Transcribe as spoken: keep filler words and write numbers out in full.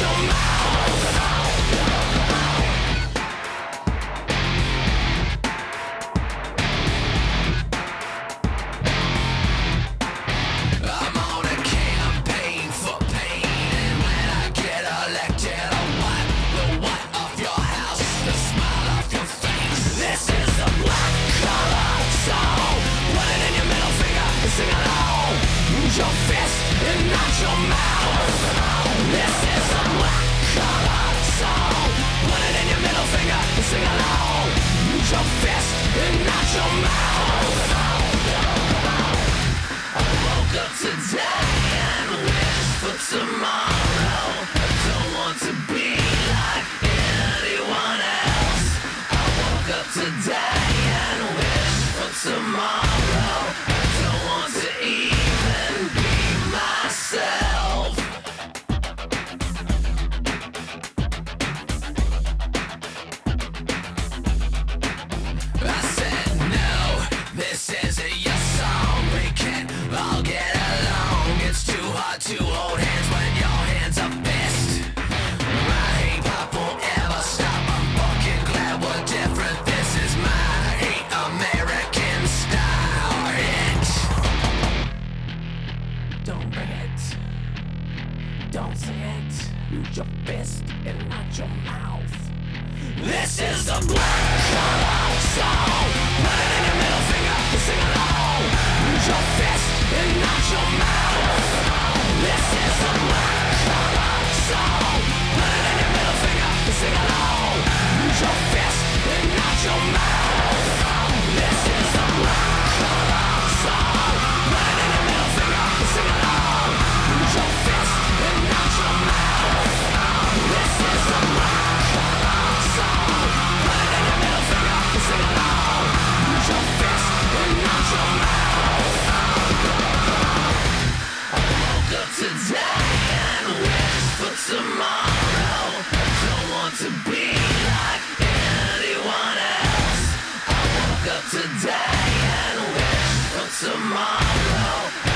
your mouth. I'm on a campaign for pain, and when I get elected, I'll wipe the white off your house, the smile off your face. This is the black collar song. Put it in your middle finger and sing along. Use your fist and not your mouth. This is the black collar song. Put it in your middle finger and sing along. Use your fist and not your mouth. I woke up today and wished for tomorrow. I don't want to be like anyone else. I woke up today and wished for tomorrow. I don't want to even be myself. I said no, this isn't your song. We can't all get along. It's too hard to hold hands when your hands are fist. My hate pop won't ever stop. I'm fucking glad we're different. This is my hate American style hit. Don't bring it. Don't say it. Use your fist and not your mouth. This is the black collar song. Put it in your middle finger and sing along. Use your fist and not your mouth. This is the black collar song. Put it in your middle finger and sing along. Use your fist and not your mouth. This is the black collar song. Put it in your middle finger and sing along. Use your fist and not your mouth. This is the black collar song. Put it in your middle finger and sing along. Use your fist and not your mouth. I woke up today and wished for tomorrow. I don't want to be like anyone else. I woke up today and wished for tomorrow.